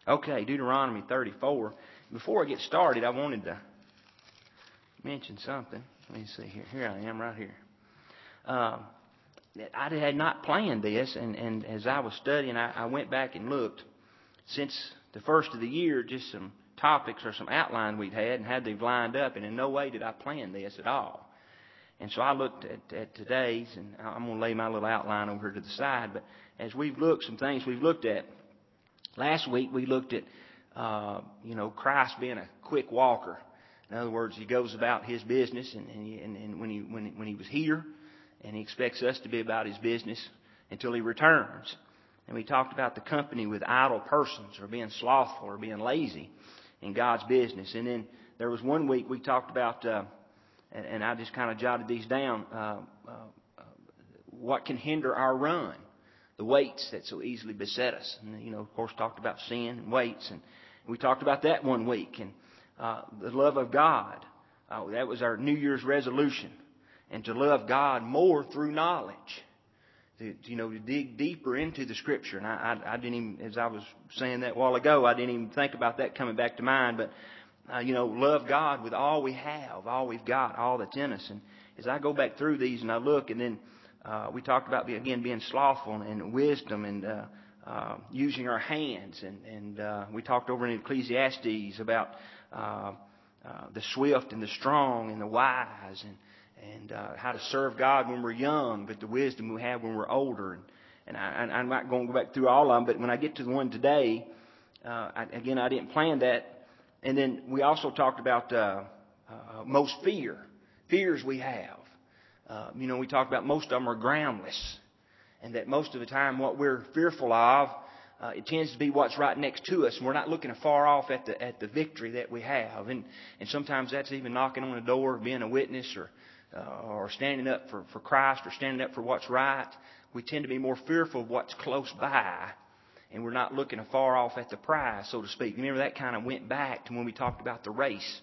Okay, Deuteronomy 34. Before I get started, I wanted to mention something. Let me see here. Here I am right here. I had not planned this, and as I was studying, I went back and looked. Since the first of the year, just some topics or some outline we'd had and had they've lined up, and in no way did I plan this at all. And so I looked at today's, and I'm going to lay my little outline over here to the side. But as we've looked, some things we've looked at. Last week we looked at, Christ being a quick walker. In other words, He goes about His business, and when He was here, and He expects us to be about His business until He returns. And we talked about the company with idle persons, or being slothful, or being lazy in God's business. And then there was one week we talked about, and I just kind of jotted these down, what can hinder our run. The weights that so easily beset us. And, of course, talked about sin and weights. And we talked about that one week. And the love of God. That was our New Year's resolution. And to love God more through knowledge. To dig deeper into the Scripture. And I didn't even, as I was saying that a while ago, I didn't even think about that coming back to mind. But, love God with all we have, all we've got, all that's in us. And as I go back through these and I look, and then we talked about, again, being slothful and wisdom and using our hands. And we talked over in Ecclesiastes about the swift and the strong and the wise and how to serve God when we're young, but the wisdom we have when we're older. And I'm not going to go back through all of them, but when I get to the one today, I didn't plan that. And then we also talked about most fears we have. We talk about most of them are groundless. And that most of the time what we're fearful of, it tends to be what's right next to us. And we're not looking far off at the victory that we have. And sometimes that's even knocking on the door, being a witness or standing up for Christ or standing up for what's right. We tend to be more fearful of what's close by. And we're not looking far off at the prize, so to speak. Remember, that kind of went back to when we talked about the race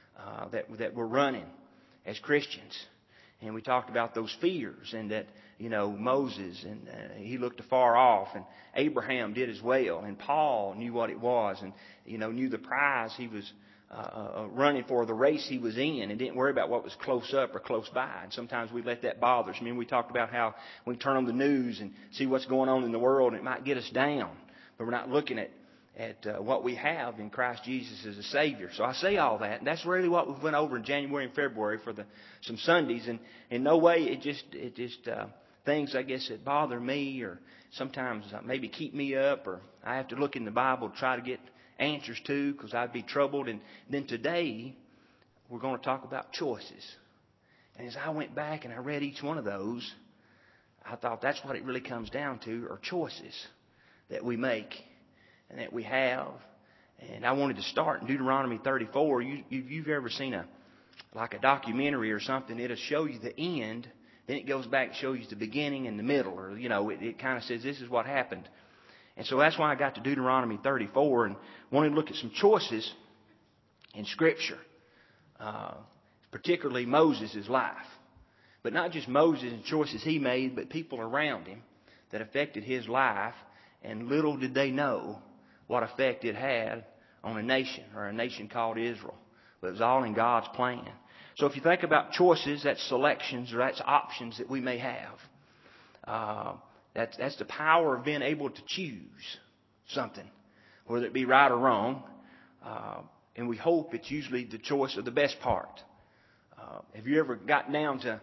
that we're running as Christians. And we talked about those fears and that, Moses, and he looked afar off, and Abraham did as well, and Paul knew what it was, and, knew the prize he was running for, the race he was in, and didn't worry about what was close up or close by. And sometimes we let that bother us. I mean, we talked about how we turn on the news and see what's going on in the world, and it might get us down, but we're not looking at what we have in Christ Jesus as a Savior. So I say all that, and that's really what we went over in January and February for some Sundays. And in no way it just things, I guess, that bother me or sometimes maybe keep me up, or I have to look in the Bible to try to get answers to, because I'd be troubled. And then today we're going to talk about choices. And as I went back and I read each one of those, I thought that's what it really comes down to, are choices that we make and that we have. And I wanted to start in Deuteronomy 34. You've ever seen a documentary or something, it'll show you the end, then it goes back and shows you the beginning and the middle, or, it kind of says this is what happened. And so that's why I got to Deuteronomy 34 and wanted to look at some choices in Scripture, particularly Moses' life. But not just Moses and choices he made, but people around him that affected his life, and little did they know what effect it had on a nation, or a nation called Israel. But it was all in God's plan. So if you think about choices, that's selections, or that's options that we may have. That's the power of being able to choose something, whether it be right or wrong. And we hope it's usually the choice of the best part. Have you ever gotten down to,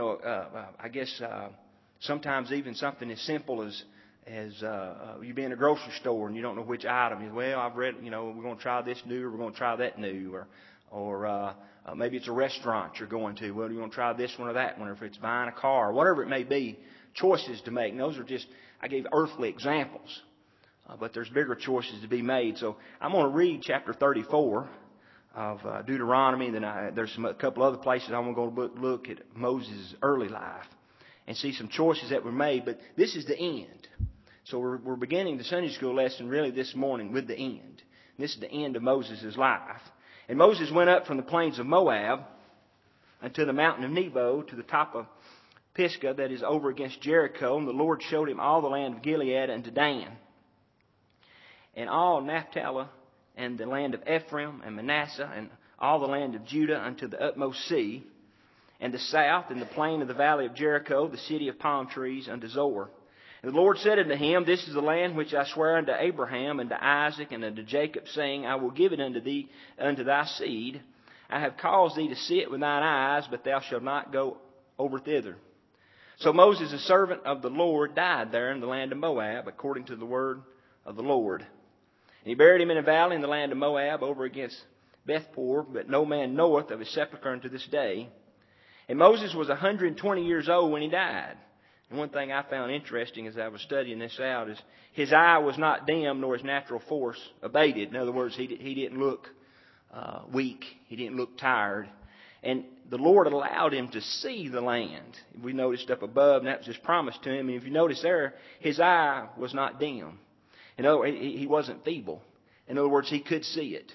sometimes even something as simple as you be in a grocery store and you don't know which item. Well, I've read, we're going to try this new, or we're going to try that new, or maybe it's a restaurant you're going to. Well, you're going to try this one or that one, or if it's buying a car, whatever it may be, choices to make. And those are just, I gave earthly examples, but there's bigger choices to be made. So I'm going to read chapter 34 of Deuteronomy, and then there's a couple other places I'm going to look at Moses' early life and see some choices that were made. But this is the end. So we're beginning the Sunday school lesson really this morning with the end. This is the end of Moses' life. And Moses went up from the plains of Moab unto the mountain of Nebo, to the top of Pisgah, that is over against Jericho. And the Lord showed him all the land of Gilead unto Dan. and all Naphtali, and the land of Ephraim, and Manasseh, and all the land of Judah unto the utmost sea, and the south, and the plain of the valley of Jericho, the city of palm trees, unto Zoar. And the Lord said unto him, This is the land which I swear unto Abraham, and to Isaac, and unto Jacob, saying, I will give it unto thee, unto thy seed. I have caused thee to see it with thine eyes, but thou shalt not go over thither. So Moses, the servant of the Lord, died there in the land of Moab, according to the word of the Lord. And he buried him in a valley in the land of Moab, over against Bethpeor, but no man knoweth of his sepulchre unto this day. And Moses was 120 years old when he died. And one thing I found interesting as I was studying this out is his eye was not dim, nor his natural force abated. In other words, he didn't look weak. He didn't look tired. And the Lord allowed him to see the land. We noticed up above, and that was his promise to him. And if you notice there, his eye was not dim. In other words, he wasn't feeble. In other words, he could see it.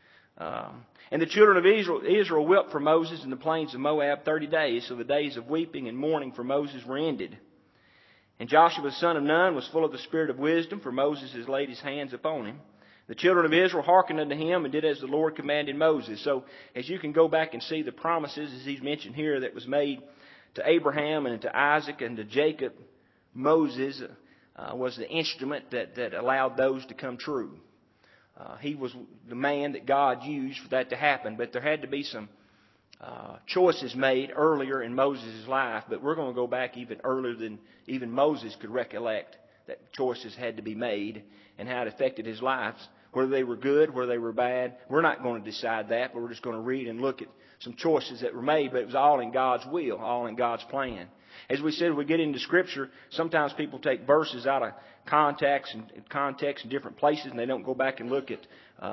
And the children of Israel wept for Moses in the plains of Moab 30 days. So the days of weeping and mourning for Moses were ended. And Joshua the son of Nun was full of the spirit of wisdom, for Moses has laid his hands upon him. The children of Israel hearkened unto him and did as the Lord commanded Moses. So as you can go back and see the promises, as he's mentioned here, that was made to Abraham and to Isaac and to Jacob, Moses was the instrument that allowed those to come true. He was the man that God used for that to happen. But there had to be some choices made earlier in Moses' life. But we're going to go back even earlier than even Moses could recollect that choices had to be made and how it affected his life. Whether they were good, whether they were bad, we're not going to decide that. But we're just going to read and look at some choices that were made. But it was all in God's will, all in God's plan. As we said, we get into Scripture, sometimes people take verses out of context in different places, and they don't go back and look at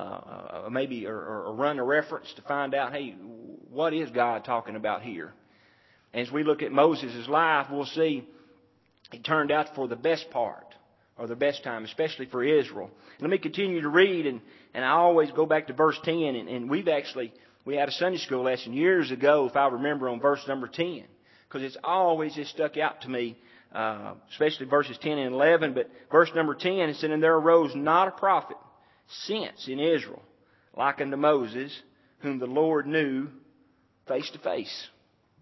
or run a reference to find out, hey, what is God talking about here? As we look at Moses' life, we'll see it turned out for the best part, or the best time, especially for Israel. Let me continue to read, and I always go back to verse 10, and we had a Sunday school lesson years ago, if I remember, on verse number 10. Because it's always just stuck out to me, especially verses 10 and 11. But verse number 10, it said, And there arose not a prophet since in Israel, like unto Moses, whom the Lord knew face to face.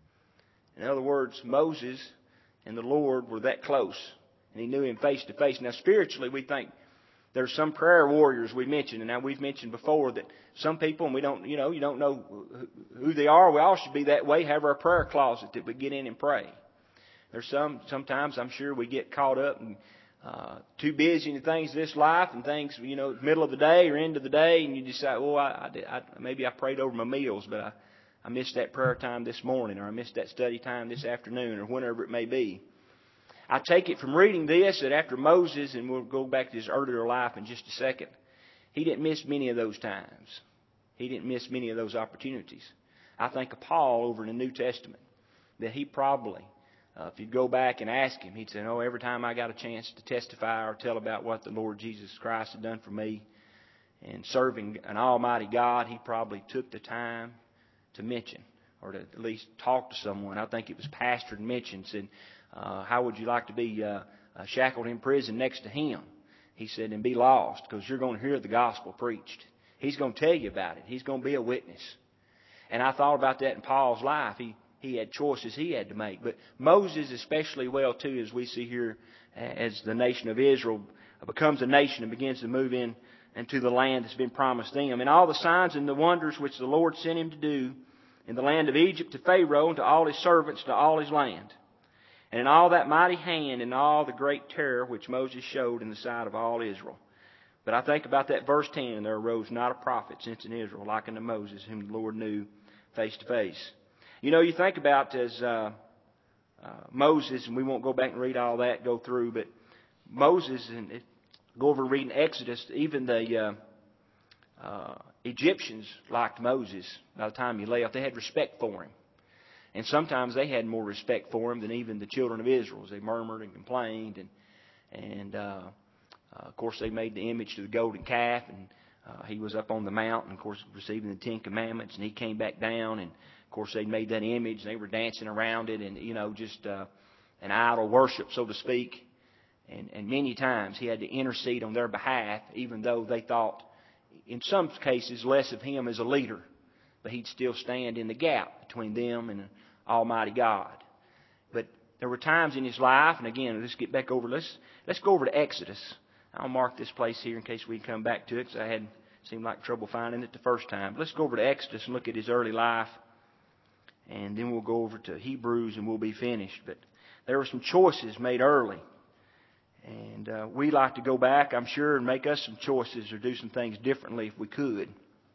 In other words, Moses and the Lord were that close, and he knew him face to face. Now, spiritually, we think there's some prayer warriors we mentioned, and now we've mentioned before that some people, and you don't know who they are. We all should be that way. Have our prayer closet that we get in and pray. There's sometimes I'm sure we get caught up and too busy in the things of this life and things, middle of the day or end of the day, and you decide, maybe I prayed over my meals, but I missed that prayer time this morning, or I missed that study time this afternoon, or whenever it may be. I take it from reading this that after Moses, and we'll go back to his earlier life in just a second, he didn't miss many of those times. He didn't miss many of those opportunities. I think of Paul over in the New Testament, that he probably, if you go back and ask him, he'd say, every time I got a chance to testify or tell about what the Lord Jesus Christ had done for me and serving an almighty God, he probably took the time to mention or to at least talk to someone. I think it was pastored and mentioned, said, how would you like to be shackled in prison next to him? He said, and be lost, because you're going to hear the gospel preached. He's going to tell you about it. He's going to be a witness. And I thought about that in Paul's life. He had choices he had to make. But Moses especially well, too, as we see here, as the nation of Israel becomes a nation and begins to move into the land that's been promised them. And all the signs and the wonders which the Lord sent him to do in the land of Egypt to Pharaoh and to all his servants, to all his land. And in all that mighty hand and all the great terror which Moses showed in the sight of all Israel. But I think about that verse 10, and there arose not a prophet since in Israel like unto Moses, whom the Lord knew face to face. You think about as Moses, and we won't go back and read all that, go through, but Moses, and go over and read in Exodus, even the Egyptians liked Moses by the time he left. They had respect for him. And sometimes they had more respect for him than even the children of Israel. They murmured and complained. And of course, they made the image to the golden calf. And he was up on the mountain, of course, receiving the Ten Commandments. And he came back down. And, of course, they made that image. And they were dancing around it. And, just an idol worship, so to speak. And many times He had to intercede on their behalf, even though they thought, in some cases, less of Him as a leader. But He'd still stand in the gap between them and Almighty God. But there were times in His life, and again, let's get back over. Let's go over to Exodus. I'll mark this place here in case we can come back to it, because I had seemed like trouble finding it the first time. Let's go over to Exodus and look at His early life, and then we'll go over to Hebrews and we'll be finished. But there were some choices made early. And we like to go back, I'm sure, and make us some choices or do some things differently if we could.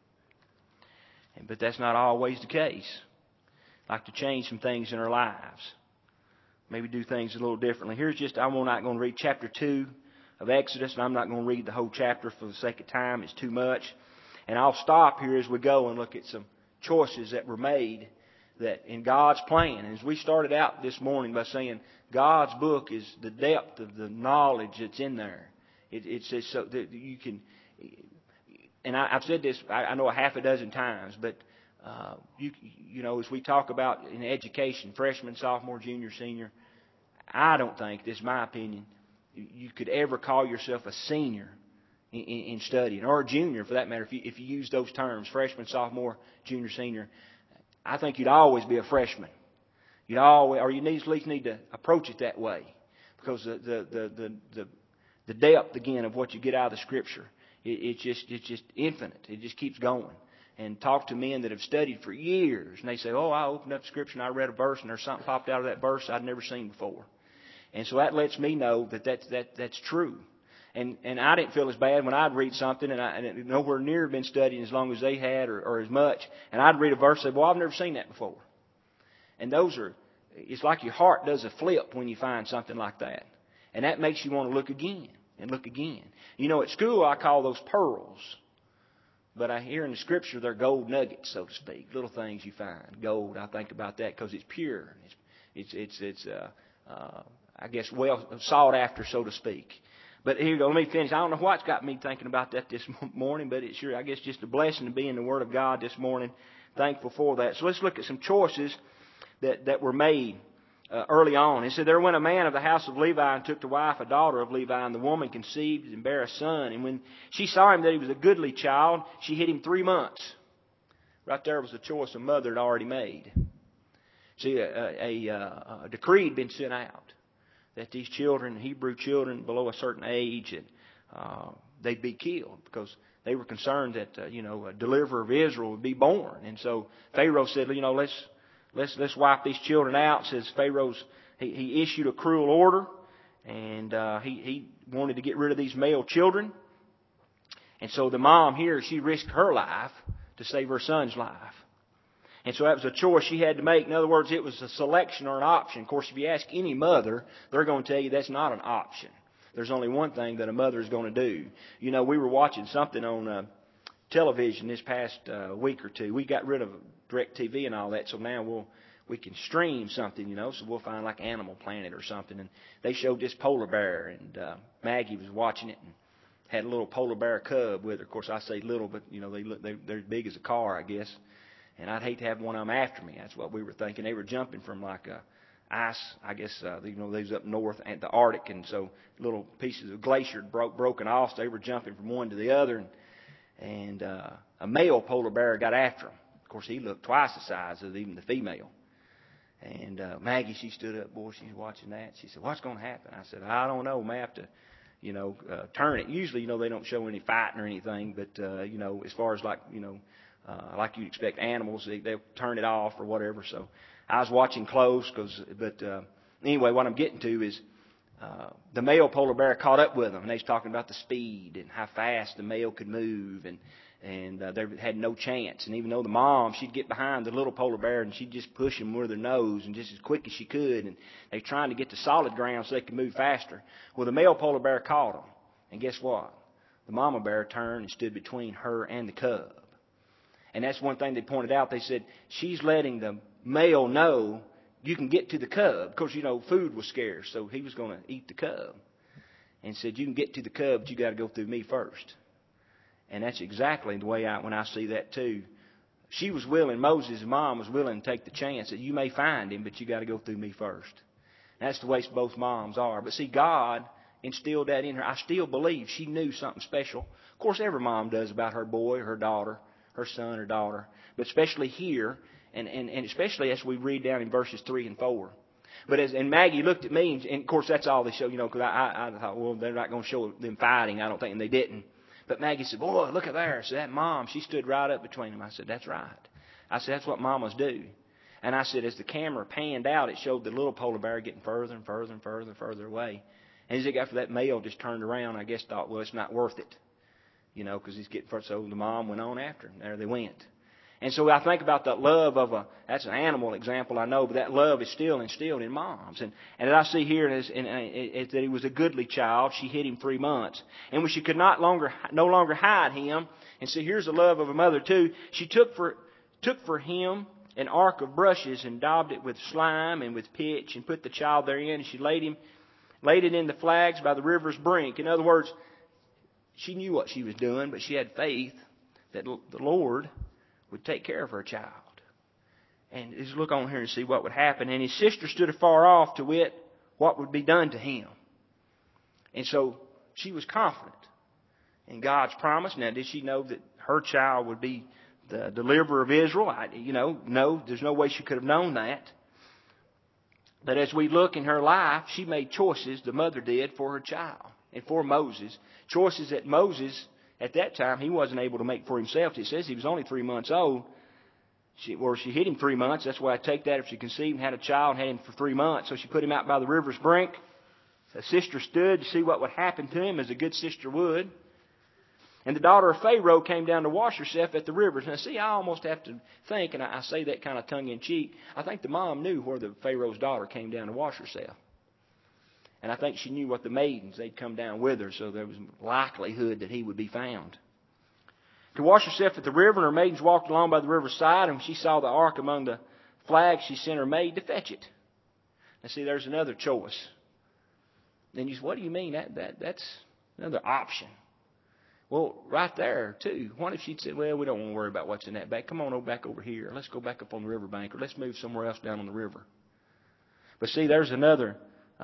But that's not always the case. Like to change some things in our lives. Maybe do things a little differently. I'm not going to read chapter 2 of Exodus, and I'm not going to read the whole chapter for the sake of time. It's too much. And I'll stop here as we go and look at some choices that were made that in God's plan. As we started out this morning by saying God's book is the depth of the knowledge that's in there. It's just so that you can, and I've said this I know a half a dozen times, but you know, as we talk about in education, freshman, sophomore, junior, senior, I don't think, this is my opinion, you could ever call yourself a senior in studying, or a junior for that matter, if you use those terms, freshman, sophomore, junior, senior. I think you'd always be a freshman. You'd always, or you at least need to approach it that way, because the depth again of what you get out of the Scripture, it's just infinite. It just keeps going. And talk to men that have studied for years, and they say, "Oh, I opened up Scripture and I read a verse, and there's something popped out of that verse I'd never seen before." And so that lets me know that's true. And I didn't feel as bad when I'd read something and it nowhere near been studying as long as they had or as much. And I'd read a verse and say, "Well, I've never seen that before." And it's like your heart does a flip when you find something like that. And that makes you want to look again and look again. You know, at school I call those pearls. But I hear in the Scripture they're gold nuggets, so to speak. Little things you find. Gold, I think about that because it's pure. It's I guess, well sought after, so to speak. But here you go, let me finish. I don't know what's got me thinking about that this morning, but it's sure, I guess, just a blessing to be in the Word of God this morning. Thankful for that. So let's look at some choices that were made early on. It said, "There went a man of the house of Levi and took to wife a daughter of Levi, and the woman conceived and bare a son. And when she saw him that he was a goodly child, she hid him 3 months." Right there was a choice a mother had already made. See, a decree had been sent out that these children, Hebrew children below a certain age, they'd be killed because they were concerned that a deliverer of Israel would be born. And so Pharaoh said, let's wipe these children out. It says he issued a cruel order, and he wanted to get rid of these male children. And so the mom here, she risked her life to save her son's life. And so that was a choice she had to make. In other words, it was a selection or an option. Of course, if you ask any mother, they're going to tell you that's not an option. There's only one thing that a mother is going to do. You know, we were watching something on television this past week or two. We got rid of DirecTV and all that, so now we can stream something, so we'll find like Animal Planet or something. And they showed this polar bear, and Maggie was watching it and had a little polar bear cub with her. Of course, I say little, but they're as big as a car, I guess. And I'd hate to have one of them after me. That's what we were thinking. They were jumping from like ice, I guess, they was up north at the Arctic, and so little pieces of glacier broken off. So they were jumping from one to the other, and a male polar bear got after him. Of course, he looked twice the size of even the female. And Maggie, she stood up, boy, she's watching that. She said, "What's going to happen?" I said, "I don't know. We may have to, turn it." Usually, they don't show any fighting or anything, but as far as like you'd expect animals, they'll turn it off or whatever. So I was watching close, but anyway, what I'm getting to is the male polar bear caught up with them, and they was talking about the speed and how fast the male could move, and they had no chance. And even though the mom, she'd get behind the little polar bear and she'd just push him with her nose and just as quick as she could, and they were trying to get to solid ground so they could move faster. Well, the male polar bear caught them, and guess what? The mama bear turned and stood between her and the cub. And that's one thing they pointed out. They said, she's letting the male know you can get to the cub. Of course, food was scarce, so he was going to eat the cub. And said, you can get to the cub, but you got to go through me first. And that's exactly the way when I see that too. She was willing, Moses' mom was willing to take the chance that you may find him, but you got to go through me first. And that's the way both moms are. But see, God instilled that in her. I still believe she knew something special. Of course, every mom does about her boy, her daughter, her son or daughter. But especially here, and especially as we read down in verses 3 and 4. And Maggie looked at me, and of course that's all they show, because I thought, well, they're not going to show them fighting, I don't think, and they didn't. But Maggie said, boy, look at there. So that mom, she stood right up between them. I said, that's right. I said, that's what mamas do. And I said, as the camera panned out, it showed the little polar bear getting further and further and further and further away. And as it got for that male, just turned around, I guess thought, well, it's not worth it. Because he's getting further. So the mom went on after him. There they went. And so I think about that love that's an animal example, I know, but that love is still instilled in moms. And as I see here that he was a goodly child, she hid him 3 months. And when she could no longer hide him, and see, here's the love of a mother too, she took for him an ark of brushes and daubed it with slime and with pitch and put the child therein, and she laid it in the flags by the river's brink. In other words, she knew what she was doing, but she had faith that the Lord would take care of her child. And just look on here and see what would happen. And his sister stood afar off to wit what would be done to him. And so she was confident in God's promise. Now, did she know that her child would be the deliverer of Israel? No, there's no way she could have known that. But as we look in her life, she made choices, the mother did, for her child and for Moses. Choices that Moses, at that time, he wasn't able to make for himself. It says he was only 3 months old. She hid him 3 months. That's why I take that if she conceived and had a child and had him for 3 months. So she put him out by the river's brink. The sister stood to see what would happen to him, as a good sister would. And the daughter of Pharaoh came down to wash herself at the rivers. Now, see, I almost have to think, and I say that kind of tongue-in-cheek, I think the mom knew where the Pharaoh's daughter came down to wash herself. And I think she knew what the maidens, they'd come down with her, so there was likelihood that he would be found. To wash herself at the river, and her maidens walked along by the river's side, and when she saw the ark among the flags, she sent her maid to fetch it. Now, see, there's another choice. Then you say, what do you mean? That's another option. Well, right there, too. What if she'd said, well, we don't want to worry about what's in that bag. Come on back over here. Let's go back up on the riverbank, or let's move somewhere else down on the river. But see, there's another,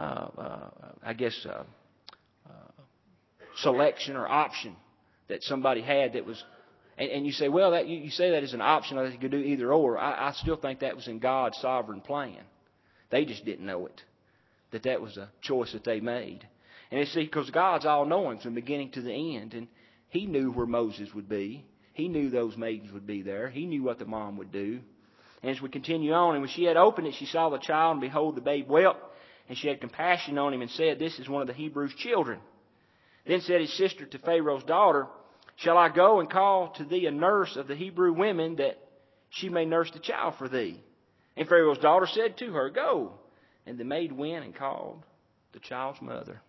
selection or option that somebody had that was, and you say, well, you say that as an option, that you could do either or. I still think that was in God's sovereign plan. They just didn't know it, that was a choice that they made. And it's because God's all-knowing from the beginning to the end, and He knew where Moses would be. He knew those maidens would be there. He knew what the mom would do. And as we continue on, and when she had opened it, she saw the child, and behold, the babe wept. And she had compassion on him and said, this is one of the Hebrews' children. Then said his sister to Pharaoh's daughter, shall I go and call to thee a nurse of the Hebrew women, that she may nurse the child for thee? And Pharaoh's daughter said to her, go. And the maid went and called the child's mother.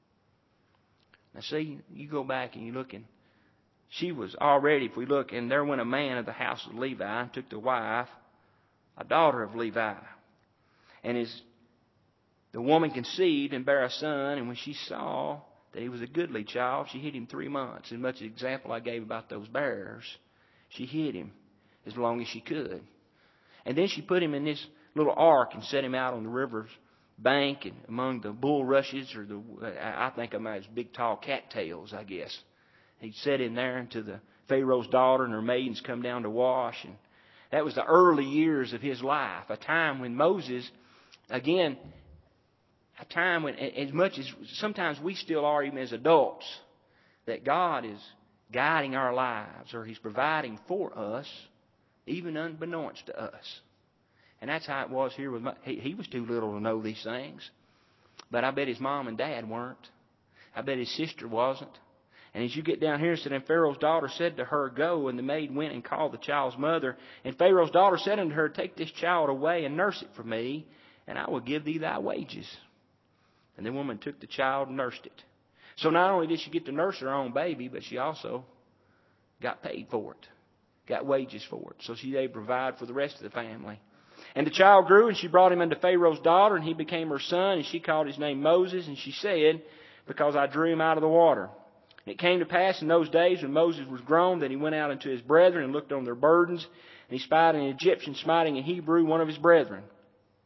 Now see, you go back and you look, and she was already, if we look, and there went a man of the house of Levi and took the wife, a daughter of Levi. And the woman conceived and bare a son, and when she saw that he was a goodly child, she hid him 3 months. And much the example I gave about those bears, she hid him as long as she could. And then she put him in this little ark and set him out on the river's bank and among the bulrushes, or I think of them as big tall cattails, I guess. He set him there until the Pharaoh's daughter and her maidens come down to wash. And that was the early years of his life, a time when Moses, again, a time when, as much as sometimes we still are even as adults, that God is guiding our lives, or He's providing for us, even unbeknownst to us. And that's how it was here with he was too little to know these things. But I bet his mom and dad weren't. I bet his sister wasn't. And as you get down here, it said, and Pharaoh's daughter said to her, go. And the maid went and called the child's mother. And Pharaoh's daughter said unto her, take this child away and nurse it for me, and I will give thee thy wages. And the woman took the child and nursed it. So not only did she get to nurse her own baby, but she also got paid for it, got wages for it. So she able to provide for the rest of the family. And the child grew, and she brought him unto Pharaoh's daughter, and he became her son, and she called his name Moses, and she said, because I drew him out of the water. And it came to pass in those days when Moses was grown, that he went out unto his brethren and looked on their burdens, and he spied an Egyptian smiting a Hebrew, one of his brethren.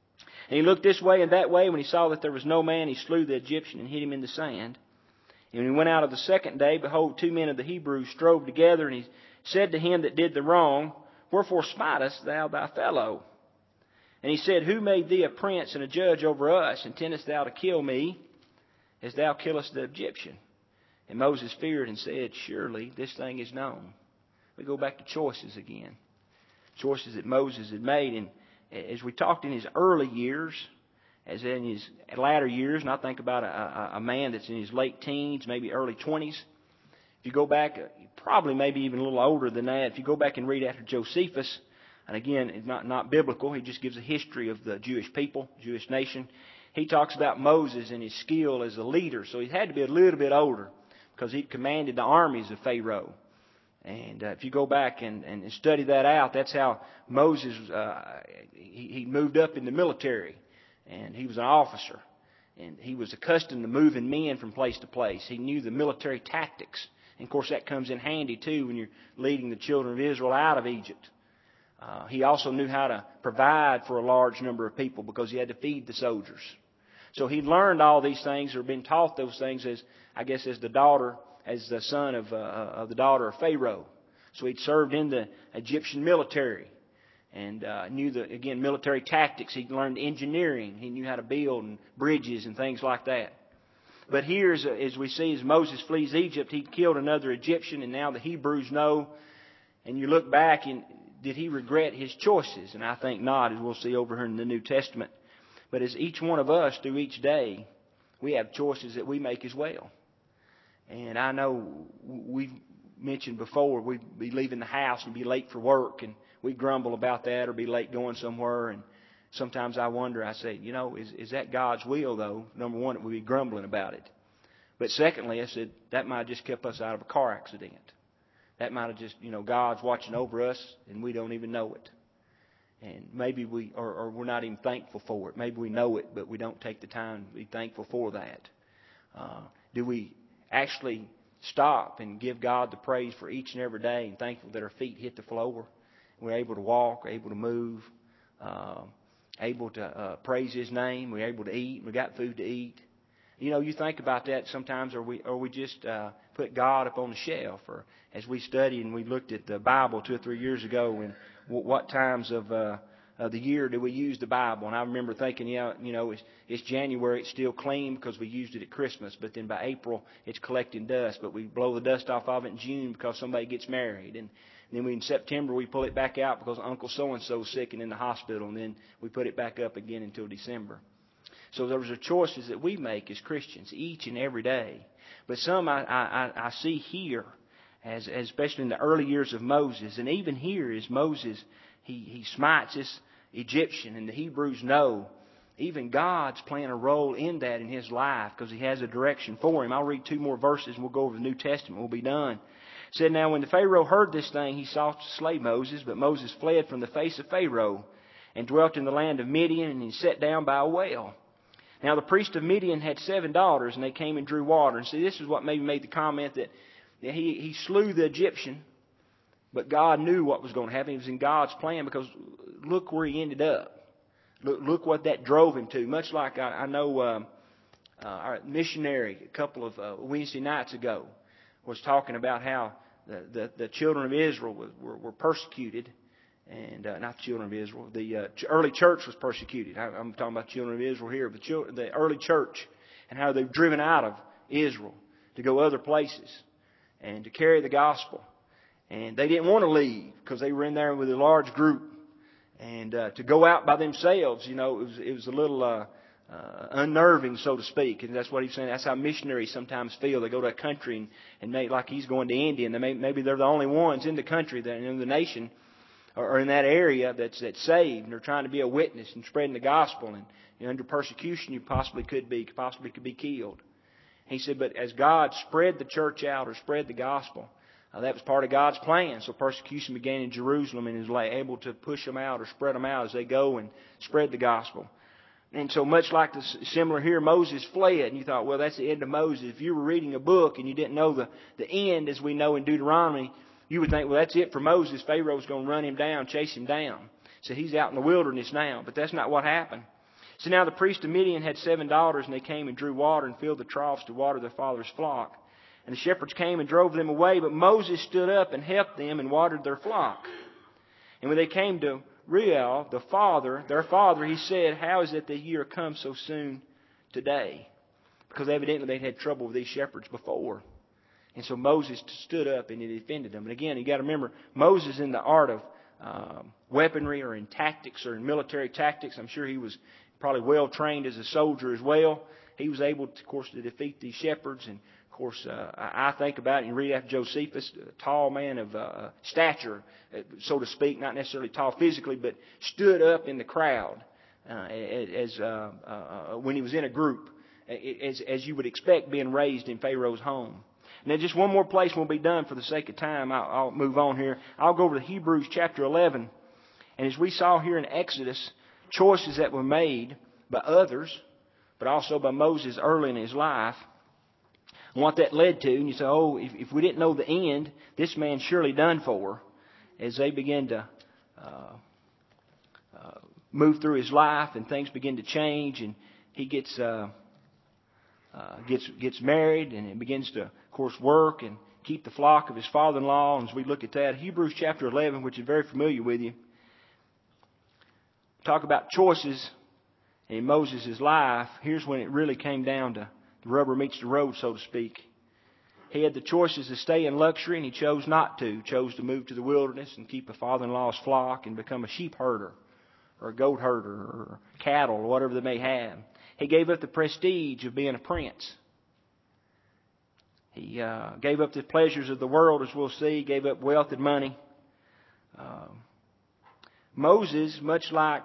And he looked this way and that way. When he saw that there was no man, he slew the Egyptian and hid him in the sand. And when he went out of the second day, behold, 2 men of the Hebrews strove together, and he said to him that did the wrong, Wherefore smitest thou thy fellow? And he said, Who made thee a prince and a judge over us? Intendest thou to kill me, as thou killest the Egyptian? And Moses feared and said, Surely this thing is known. We go back to choices again. Choices that Moses had made. And as we talked in his early years, as in his latter years, and I think about a man that's in his late teens, maybe early 20s. If you go back, probably maybe even a little older than that, if you go back and read after Josephus, and again, it's not biblical, he just gives a history of the Jewish people, Jewish nation. He talks about Moses and his skill as a leader, so he had to be a little bit older because he commanded the armies of Pharaoh. And if you go back and study that out, that's how Moses, he moved up in the military. And he was an officer. And he was accustomed to moving men from place to place. He knew the military tactics. And of course that comes in handy too when you're leading the children of Israel out of Egypt. He also knew how to provide for a large number of people because he had to feed the soldiers. So he learned all these things or been taught those things as the son of the daughter of Pharaoh. So he'd served in the Egyptian military. And knew military tactics. He learned engineering. He knew how to build bridges and things like that. But here, as we see, as Moses flees Egypt, he killed another Egyptian, and now the Hebrews know. And you look back, and did he regret his choices? And I think not, as we'll see over here in the New Testament. But as each one of us, through each day, we have choices that we make as well. And I know we've mentioned before, we'd be leaving the house and be late for work, and we grumble about that or be late going somewhere. And sometimes I wonder, I say, is that God's will, though? Number one, we'd be grumbling about it. But secondly, I said, that might have just kept us out of a car accident. That might have just, God's watching over us and we don't even know it. And maybe or we're not even thankful for it. Maybe we know it, but we don't take the time to be thankful for that. Do we actually stop and give God the praise for each and every day and thankful that our feet hit the floor? We're able to walk, able to move, able to praise His name. We're able to eat. We got food to eat. You think about that sometimes, or we just put God up on the shelf. Or as we study and we looked at the Bible 2 or 3 years ago, and what times of the year do we use the Bible? And I remember thinking, it's January, it's still clean because we used it at Christmas. But then by April, it's collecting dust. But we blow the dust off of it in June because somebody gets married. And then in September, we pull it back out because Uncle so-and-so is sick and in the hospital. And then we put it back up again until December. So those are choices that we make as Christians each and every day. But some I see here, as especially in the early years of Moses, and even here is Moses, he smites this Egyptian, and the Hebrews know even God's playing a role in that in his life because He has a direction for him. I'll read 2 more verses and we'll go over the New Testament. We'll be done. It said, Now when the Pharaoh heard this thing, he sought to slay Moses, but Moses fled from the face of Pharaoh and dwelt in the land of Midian, and he sat down by a well. Now the priest of Midian had 7 daughters, and they came and drew water. And see, this is what maybe made the comment that he slew the Egyptian, but God knew what was going to happen. It was in God's plan because look where he ended up. Look what that drove him to. Much like I know our missionary a couple of Wednesday nights ago was talking about how the children of Israel were persecuted. And not the children of Israel. The early church was persecuted. I'm talking about the children of Israel here. The early church and how they've driven out of Israel to go other places and to carry the gospel. And they didn't want to leave because they were in there with a large group. And to go out by themselves, it was a little unnerving, so to speak. And that's what he's saying. That's how missionaries sometimes feel. They go to a country and make like he's going to India, and maybe they're the only ones in the country, in the nation, or in that area that's saved, and they're trying to be a witness and spreading the gospel. And under persecution, you possibly could be killed. He said, but as God spread the church out or spread the gospel, that was part of God's plan. So persecution began in Jerusalem, and He was able to push them out or spread them out as they go and spread the gospel. And so much like similar here, Moses fled. And you thought, well, that's the end of Moses. If you were reading a book and you didn't know the end, as we know in Deuteronomy, you would think, well, that's it for Moses. Pharaoh's going to run him down, chase him down. So he's out in the wilderness now. But that's not what happened. So now the priest of Midian had 7 daughters, and they came and drew water and filled the troughs to water their father's flock. And the shepherds came and drove them away, but Moses stood up and helped them and watered their flock. And when they came to Reuel, their father, he said, "How is it that ye are come so soon today?" Because evidently they'd had trouble with these shepherds before. And so Moses stood up and he defended them. And again, you got to remember, Moses in the art of weaponry or in tactics or in military tactics, I'm sure he was probably well trained as a soldier as well. He was able, of course, to defeat these shepherds. And of course, I think about it and read after Josephus, a tall man of stature, so to speak, not necessarily tall physically, but stood up in the crowd when he was in a group, as you would expect being raised in Pharaoh's home. Now, just one more place and we'll be done for the sake of time. I'll move on here. I'll go over to Hebrews chapter 11. And as we saw here in Exodus, choices that were made by others, but also by Moses early in his life, and what that led to. And you say, oh, if we didn't know the end, this man's surely done for. As they begin to move through his life and things begin to change, and he gets married and begins to, of course, work and keep the flock of his father-in-law. And as we look at that, Hebrews chapter 11, which is very familiar with you, talk about choices in Moses' life. Here's when it really came down to the rubber meets the road, so to speak. He had the choices to stay in luxury, and he chose not to. He chose to move to the wilderness and keep a father-in-law's flock and become a sheep herder or a goat herder or cattle or whatever they may have. He gave up the prestige of being a prince. He gave up the pleasures of the world, as we'll see. He gave up wealth and money. Moses, much like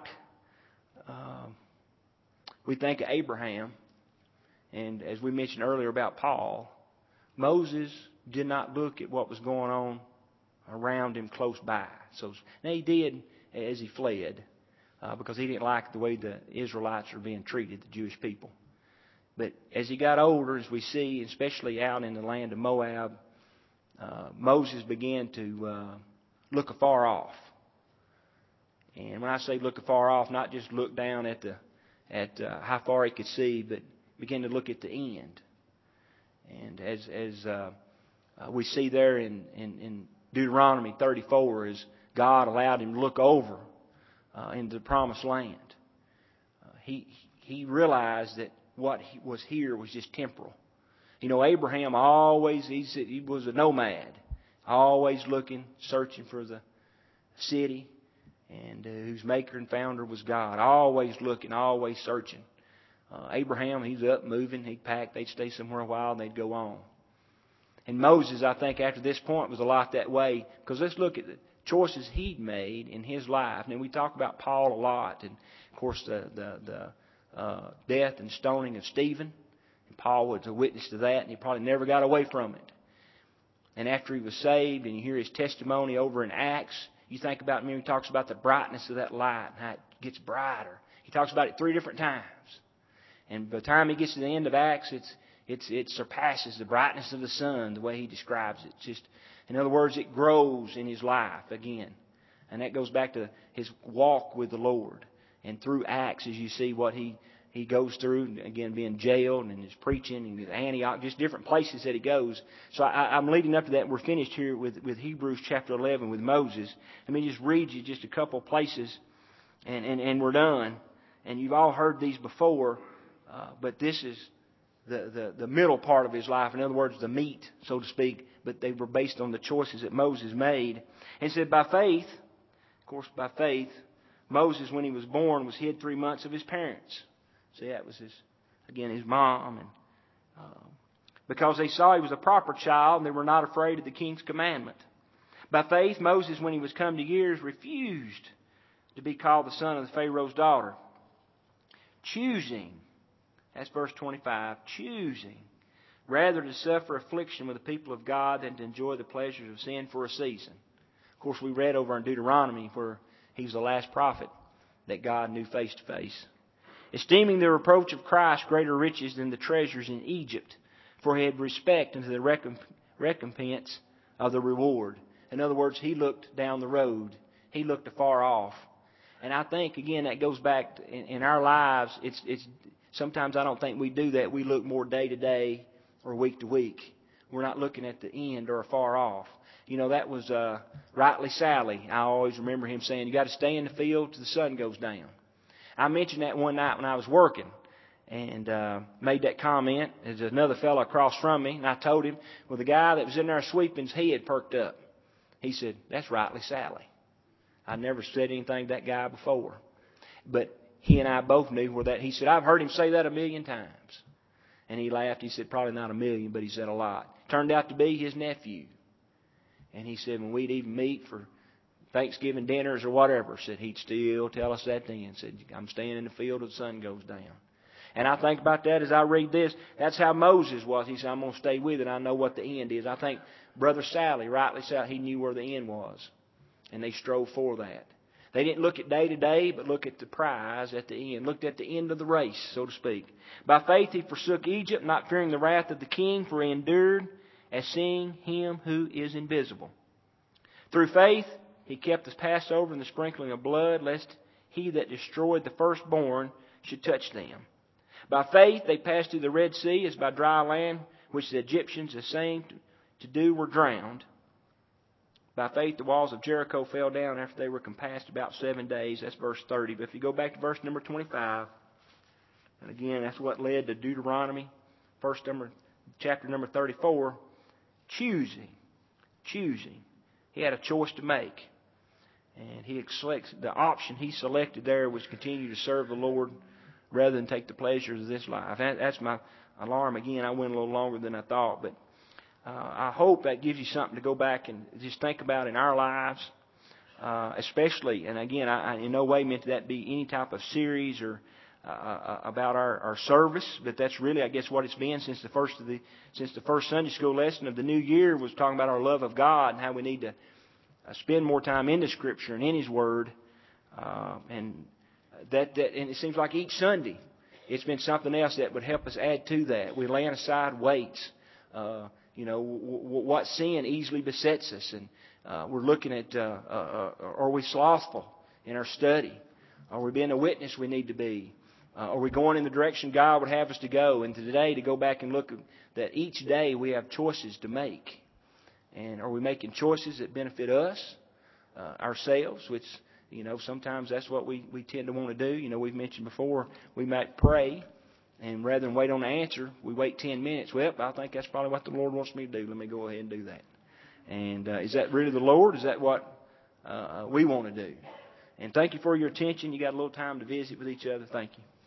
we think of Abraham, and as we mentioned earlier about Paul, Moses did not look at what was going on around him close by. So now he did as he fled, because he didn't like the way the Israelites were being treated, the Jewish people. But as he got older, as we see, especially out in the land of Moab, Moses began to look afar off. And when I say look afar off, not just look down at how far he could see, but begin to look at the end. And as we see there in Deuteronomy 34, as God allowed him to look over into the promised land, he realized that what was here was just temporal. You know, Abraham always, he was a nomad, always looking, searching for the city, and whose maker and founder was God. Always looking, always searching. Abraham, he's up moving, he'd pack, they'd stay somewhere a while, and they'd go on. And Moses, I think, after this point was a lot that way, because let's look at the choices he'd made in his life. Now, we talk about Paul a lot, and of course the death and stoning of Stephen. And Paul was a witness to that, and he probably never got away from it. And after he was saved, and you hear his testimony over in Acts, you think about him, he talks about the brightness of that light and how it gets brighter. He talks about it 3 different times. And by the time he gets to the end of Acts, it surpasses the brightness of the sun, the way he describes it. It's just, in other words, it grows in his life again. And that goes back to his walk with the Lord. And through Acts, as you see what he goes through, again, being jailed and his preaching and Antioch, just different places that he goes. So I'm leading up to that. We're finished here with Hebrews chapter 11 with Moses. Let me just read you just a couple places, and we're done. And you've all heard these before, but this is the middle part of his life. In other words, the meat, so to speak. But they were based on the choices that Moses made. And it said, by faith, of course, by faith, Moses, when he was born, was hid 3 months of his parents. See, that was his mom. And because they saw he was a proper child, and they were not afraid of the king's commandment. By faith, Moses, when he was come to years, refused to be called the son of the Pharaoh's daughter, choosing, that's verse 25, choosing rather to suffer affliction with the people of God than to enjoy the pleasures of sin for a season. Of course, we read over in Deuteronomy where he's the last prophet that God knew face to face. Esteeming the reproach of Christ greater riches than the treasures in Egypt, for he had respect unto the recompense of the reward. In other words, he looked down the road. He looked afar off. And I think, again, that goes back in our lives. It's sometimes I don't think we do that. We look more day to day or week to week. We're not looking at the end or far off. You know, that was Rightly Sally. I always remember him saying, you got to stay in the field till the sun goes down. I mentioned that one night when I was working and made that comment. There's another fellow across from me, and I told him, well, the guy that was in there sweeping's head perked up. He said, that's Rightly Sally. I never said anything to that guy before. But he and I both knew where that. He said, I've heard him say that 1,000,000 times. And he laughed. He said, probably not 1,000,000, but he said a lot. Turned out to be his nephew. And he said, when we'd even meet for Thanksgiving dinners or whatever, said he'd still tell us that then. Said, I'm staying in the field till the sun goes down. And I think about that as I read this. That's how Moses was. He said, I'm going to stay with it. I know what the end is. I think Brother Sally, Rightly Sally, he knew where the end was. And they strove for that. They didn't look at day to day, but look at the prize at the end. Looked at the end of the race, so to speak. By faith he forsook Egypt, not fearing the wrath of the king, for he endured as seeing him who is invisible. Through faith he kept the Passover and the sprinkling of blood, lest he that destroyed the firstborn should touch them. By faith they passed through the Red Sea as by dry land, which the Egyptians, essaying to do, were drowned. By faith the walls of Jericho fell down after they were compassed about 7 days. That's verse 30. But if you go back to verse number 25, and again, that's what led to Deuteronomy, chapter number 34, choosing. He had a choice to make. And the option he selected there was continue to serve the Lord rather than take the pleasures of this life. That's my alarm. Again, I went a little longer than I thought, but I hope that gives you something to go back and just think about in our lives, especially. And again, I in no way meant that be any type of series or about our service, but that's really, I guess, what it's been since the first Sunday school lesson of the new year was talking about our love of God and how we need to spend more time in the Scripture and in His Word, and it seems like each Sunday it's been something else that would help us add to that. We're laying aside weights. What sin easily besets us, and we're looking at are we slothful in our study? Are we being a witness we need to be? Are we going in the direction God would have us to go? And today, to go back and look at that each day we have choices to make. And are we making choices that benefit us, ourselves, which, sometimes that's what we tend to want to do. We've mentioned before, we might pray, and rather than wait on the answer, we wait 10 minutes. Well, I think that's probably what the Lord wants me to do. Let me go ahead and do that. And is that really the Lord? Is that what we want to do? And thank you for your attention. You got a little time to visit with each other. Thank you.